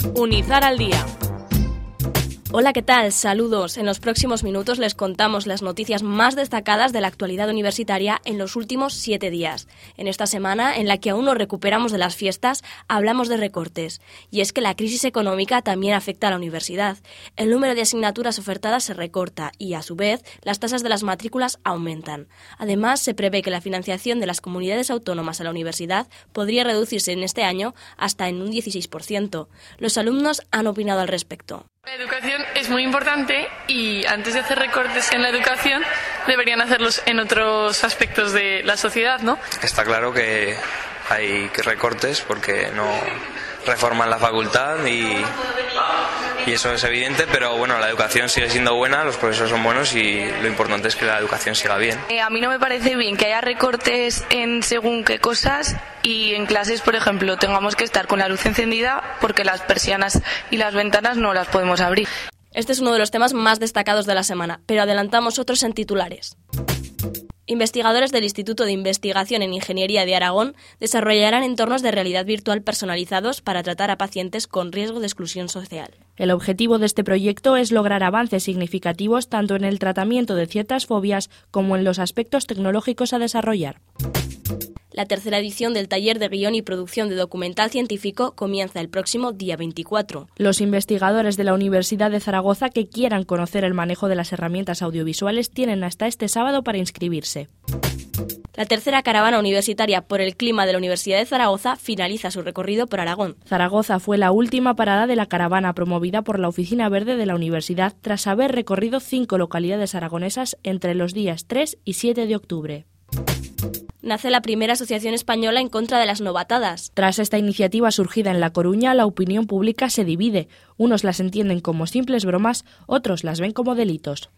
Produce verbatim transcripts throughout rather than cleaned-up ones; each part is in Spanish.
Unizar al día. Hola, ¿qué tal? Saludos. En los próximos minutos les contamos las noticias más destacadas de la actualidad universitaria en los últimos siete días. En esta semana, en la que aún nos recuperamos de las fiestas, hablamos de recortes. Y es que la crisis económica también afecta a la universidad. El número de asignaturas ofertadas se recorta y, a su vez, las tasas de las matrículas aumentan. Además, se prevé que la financiación de las comunidades autónomas a la universidad podría reducirse en este año hasta en un dieciséis por ciento. Los alumnos han opinado al respecto. La educación es muy importante y antes de hacer recortes en la educación deberían hacerlos en otros aspectos de la sociedad, ¿no? Está claro que hay recortes porque no reforman la facultad y, y eso es evidente, pero bueno, la educación sigue siendo buena, los profesores son buenos y lo importante es que la educación siga bien. Eh, a mí no me parece bien que haya recortes en según qué cosas y en clases, por ejemplo, tengamos que estar con la luz encendida porque las persianas y las ventanas no las podemos abrir. Este es uno de los temas más destacados de la semana, pero adelantamos otros en titulares. Investigadores del Instituto de Investigación en Ingeniería de Aragón desarrollarán entornos de realidad virtual personalizados para tratar a pacientes con riesgo de exclusión social. El objetivo de este proyecto es lograr avances significativos tanto en el tratamiento de ciertas fobias como en los aspectos tecnológicos a desarrollar. La tercera edición del taller de guión y producción de documental científico comienza el próximo día veinticuatro. Los investigadores de la Universidad de Zaragoza que quieran conocer el manejo de las herramientas audiovisuales tienen hasta este sábado para inscribirse. La tercera caravana universitaria por el clima de la Universidad de Zaragoza finaliza su recorrido por Aragón. Zaragoza fue la última parada de la caravana promovida por la Oficina Verde de la Universidad tras haber recorrido cinco localidades aragonesas entre los días tres y siete de octubre. Nace la primera asociación española en contra de las novatadas. Tras esta iniciativa surgida en La Coruña, la opinión pública se divide. Unos las entienden como simples bromas, otros las ven como delitos.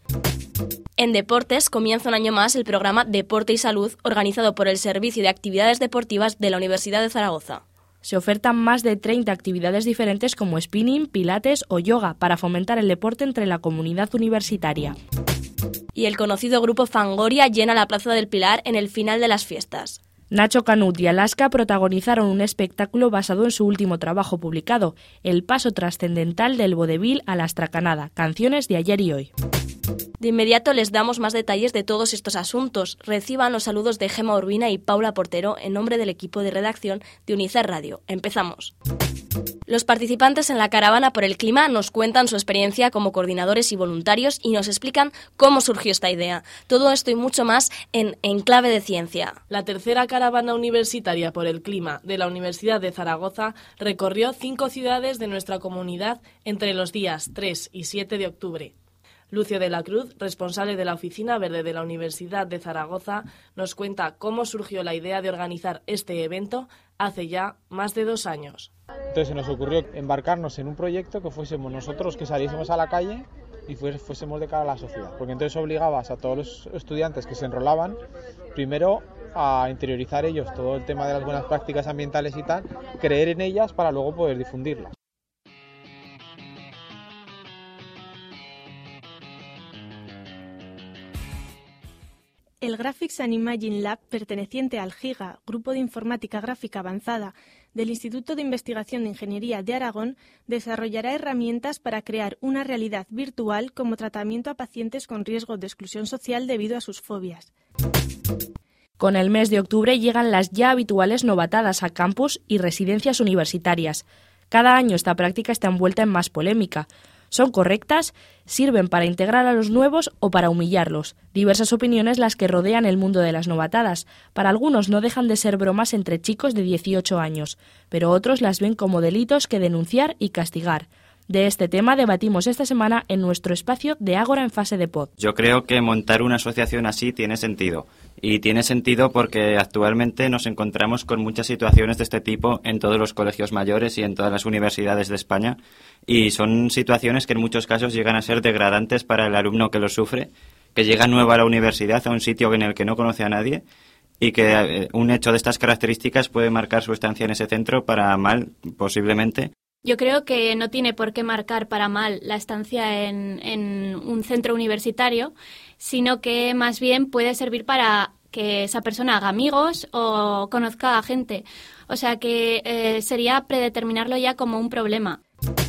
En deportes comienza un año más el programa Deporte y Salud, organizado por el Servicio de Actividades Deportivas de la Universidad de Zaragoza. Se ofertan más de treinta actividades diferentes como spinning, pilates o yoga para fomentar el deporte entre la comunidad universitaria. Y el conocido grupo Fangoria llena la Plaza del Pilar en el final de las fiestas. Nacho Canut y Alaska protagonizaron un espectáculo basado en su último trabajo publicado, El paso trascendental del vodevil a la astracanada, canciones de ayer y hoy. De inmediato les damos más detalles de todos estos asuntos. Reciban los saludos de Gemma Urbina y Paula Portero en nombre del equipo de redacción de Unizar Radio. Empezamos. Los participantes en la caravana por el clima nos cuentan su experiencia como coordinadores y voluntarios y nos explican cómo surgió esta idea. Todo esto y mucho más en En Clave de Ciencia. La tercera caravana universitaria por el clima de la Universidad de Zaragoza recorrió cinco ciudades de nuestra comunidad entre los días tres y siete de octubre. Lucio de la Cruz, responsable de la Oficina Verde de la Universidad de Zaragoza, nos cuenta cómo surgió la idea de organizar este evento hace ya más de dos años. Entonces se nos ocurrió embarcarnos en un proyecto que fuésemos nosotros que saliésemos a la calle y fuésemos de cara a la sociedad, porque entonces obligabas a todos los estudiantes que se enrolaban primero a interiorizar ellos todo el tema de las buenas prácticas ambientales y tal, creer en ellas para luego poder difundirlas. El Graphics and Imaging Lab, perteneciente al GIGA, Grupo de Informática Gráfica Avanzada, del Instituto de Investigación de Ingeniería de Aragón, desarrollará herramientas para crear una realidad virtual como tratamiento a pacientes con riesgo de exclusión social debido a sus fobias. Con el mes de octubre llegan las ya habituales novatadas a campus y residencias universitarias. Cada año esta práctica está envuelta en más polémica. ¿Son correctas? ¿Sirven para integrar a los nuevos o para humillarlos? Diversas opiniones las que rodean el mundo de las novatadas. Para algunos no dejan de ser bromas entre chicos de dieciocho años, pero otros las ven como delitos que denunciar y castigar. De este tema debatimos esta semana en nuestro espacio de Ágora en fase de pod. Yo creo que montar una asociación así tiene sentido. Y tiene sentido porque actualmente nos encontramos con muchas situaciones de este tipo en todos los colegios mayores y en todas las universidades de España. Y son situaciones que en muchos casos llegan a ser degradantes para el alumno que lo sufre, que llega nuevo a la universidad, a un sitio en el que no conoce a nadie, y que un hecho de estas características puede marcar su estancia en ese centro para mal, posiblemente. Yo creo que no tiene por qué marcar para mal la estancia en, en un centro universitario, sino que más bien puede servir para que esa persona haga amigos o conozca a gente. O sea que eh, sería predeterminarlo ya como un problema.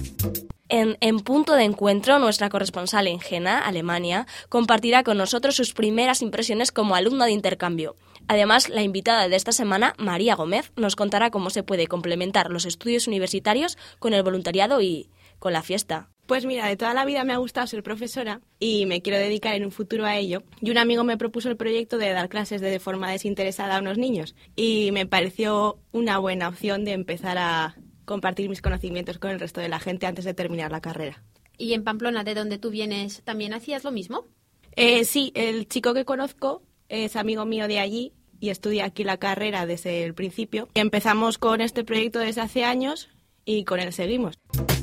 En, en Punto de Encuentro, nuestra corresponsal en Jena, Alemania, compartirá con nosotros sus primeras impresiones como alumna de intercambio. Además, la invitada de esta semana, María Gómez, nos contará cómo se puede complementar los estudios universitarios con el voluntariado y con la fiesta. Pues mira, de toda la vida me ha gustado ser profesora y me quiero dedicar en un futuro a ello. Y un amigo me propuso el proyecto de dar clases de forma desinteresada a unos niños y me pareció una buena opción de empezar a compartir mis conocimientos con el resto de la gente antes de terminar la carrera. ¿Y en Pamplona, de donde tú vienes, también hacías lo mismo? Eh, sí, el chico que conozco es amigo mío de allí y estudia aquí la carrera desde el principio. Empezamos con este proyecto desde hace años y con él seguimos.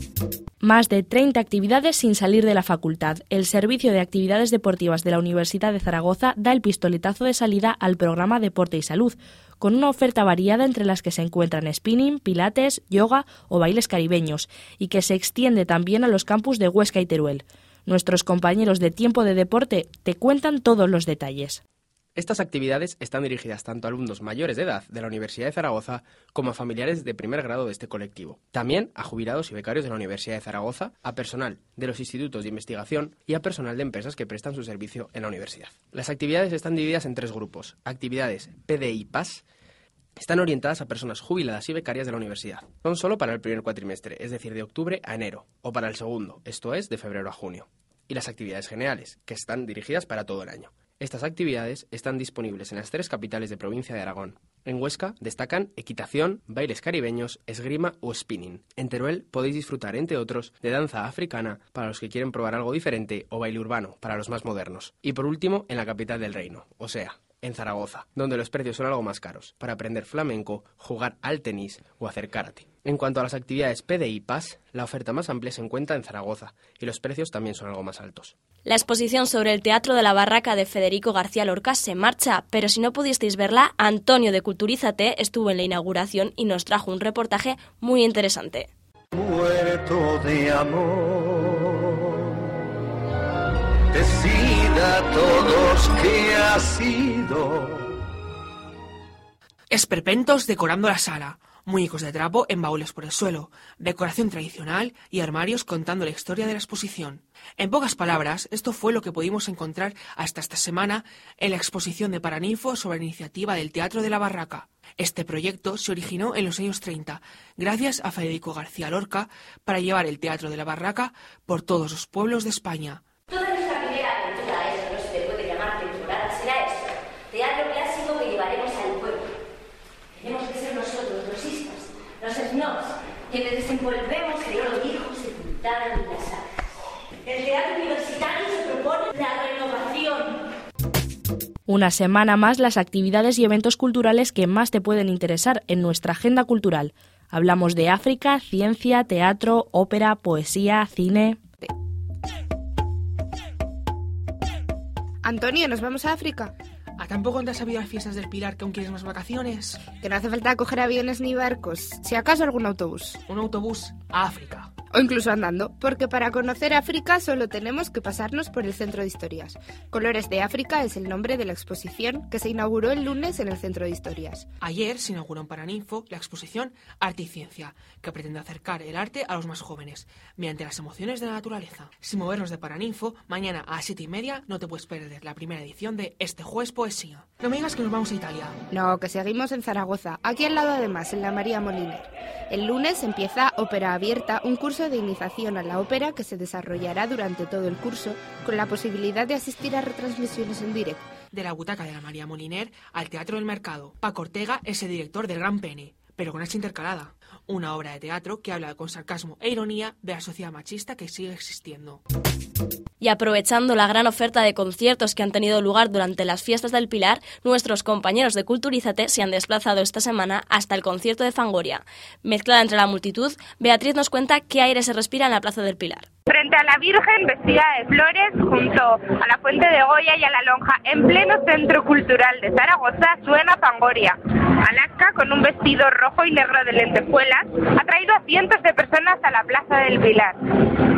Más de treinta actividades sin salir de la facultad. El Servicio de Actividades Deportivas de la Universidad de Zaragoza da el pistoletazo de salida al programa Deporte y Salud, con una oferta variada entre las que se encuentran spinning, pilates, yoga o bailes caribeños, y que se extiende también a los campus de Huesca y Teruel. Nuestros compañeros de Tiempo de Deporte te cuentan todos los detalles. Estas actividades están dirigidas tanto a alumnos mayores de edad de la Universidad de Zaragoza como a familiares de primer grado de este colectivo. También a jubilados y becarios de la Universidad de Zaragoza, a personal de los institutos de investigación y a personal de empresas que prestan su servicio en la universidad. Las actividades están divididas en tres grupos. Actividades P D I P A S están orientadas a personas jubiladas y becarias de la universidad. Son solo para el primer cuatrimestre, es decir, de octubre a enero, o para el segundo, esto es, de febrero a junio. Y las actividades generales, que están dirigidas para todo el año. Estas actividades están disponibles en las tres capitales de provincia de Aragón. En Huesca destacan equitación, bailes caribeños, esgrima o spinning. En Teruel podéis disfrutar, entre otros, de danza africana para los que quieren probar algo diferente o baile urbano para los más modernos. Y por último, en la capital del reino, o sea, en Zaragoza, donde los precios son algo más caros, para aprender flamenco, jugar al tenis o hacer karate. En cuanto a las actividades P D I P A S, la oferta más amplia se encuentra en Zaragoza y los precios también son algo más altos. La exposición sobre el Teatro de la Barraca de Federico García Lorca se marcha, pero si no pudisteis verla, Antonio de Culturízate estuvo en la inauguración y nos trajo un reportaje muy interesante. Muerto de amor, decida a todos que ha sido. Esperpentos decorando la sala, muñecos de trapo en baúles por el suelo, decoración tradicional y armarios contando la historia de la exposición. En pocas palabras, esto fue lo que pudimos encontrar hasta esta semana en la exposición de Paraninfo sobre la iniciativa del Teatro de la Barraca. Este proyecto se originó en los años treinta, gracias a Federico García Lorca, para llevar el Teatro de la Barraca por todos los pueblos de España. Toda nuestra primera aventura, eso no se le puede llamar temporada, será eso, teatro clásico que llevaremos al pueblo. Tenemos que ser nosotros, los istas, los snobs, quienes desenvolvemos el oro viejo sepultado en las salas. El teatro universitario se propone la renovación. Una semana más las actividades y eventos culturales que más te pueden interesar en nuestra agenda cultural. Hablamos de África, ciencia, teatro, ópera, poesía, cine. Antonio, ¿nos vamos a África? ¿A tampoco te has sabido las fiestas del Pilar que aún quieres más vacaciones? Que no hace falta coger aviones ni barcos, si acaso algún autobús. Un autobús a África. O incluso andando, porque para conocer África solo tenemos que pasarnos por el Centro de Historias. Colores de África es el nombre de la exposición que se inauguró el lunes en el Centro de Historias. Ayer se inauguró en Paraninfo la exposición Arte y Ciencia, que pretende acercar el arte a los más jóvenes, mediante las emociones de la naturaleza. Sin movernos de Paraninfo, mañana a las siete y media no te puedes perder la primera edición de Este Jueves Poesía. No me digas que nos vamos a Italia. No, que seguimos en Zaragoza, aquí al lado además, en la María Moliner. El lunes empieza Ópera Abierta, un curso de iniciación a la ópera que se desarrollará durante todo el curso, con la posibilidad de asistir a retransmisiones en directo. De la butaca de la María Moliner al Teatro del Mercado. Paco Ortega es el director del Gran Pene, pero con H intercalada. Una obra de teatro que habla con sarcasmo e ironía de la sociedad machista que sigue existiendo. Y aprovechando la gran oferta de conciertos que han tenido lugar durante las fiestas del Pilar, nuestros compañeros de Culturízate se han desplazado esta semana hasta el concierto de Fangoria. Mezclada entre la multitud, Beatriz nos cuenta qué aire se respira en la Plaza del Pilar. Frente a la Virgen vestida de flores, junto a la Fuente de Goya y a la Lonja, en pleno Centro Cultural de Zaragoza, suena Fangoria. Alaska, con un vestido rojo y negro de lentejuelas, ha traído a cientos de personas a la Plaza del Pilar.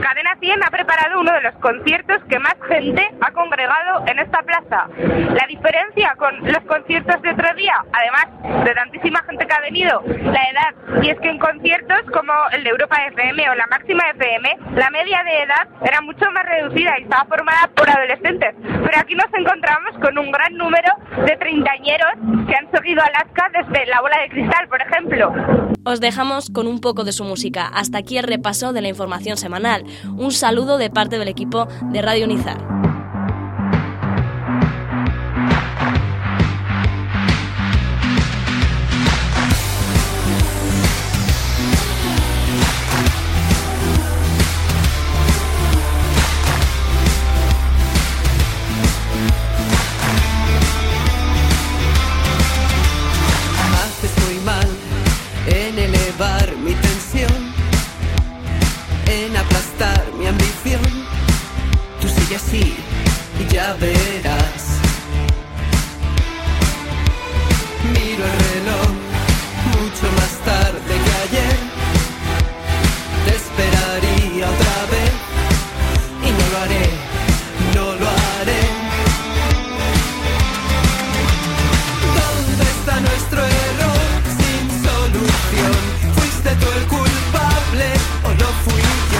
Cadena cien ha preparado uno de los conciertos que más gente ha congregado en esta plaza. La diferencia con los conciertos de otro día, además de tantísima gente que ha venido, la edad, y es que en conciertos como el de Europa F M o la Máxima F M, la media de edad era mucho más reducida y estaba formada por adolescentes. Pero aquí nos encontramos con un gran número de treintañeros que han seguido Alaska desde La Bola de Cristal, por ejemplo. Os dejamos con un poco de su música. Hasta aquí el repaso de la información semanal. Un saludo de parte del equipo de Radio Nizar. Mi tensión en aplastar mi ambición. Tú sigue así y ya verás. Miro el reloj mucho más tarde que ayer. Te esperaría otra vez y no lo haré, no lo haré. ¿Dónde está nuestro error sin solución? ¿Fuiste tú el culpable o lo fui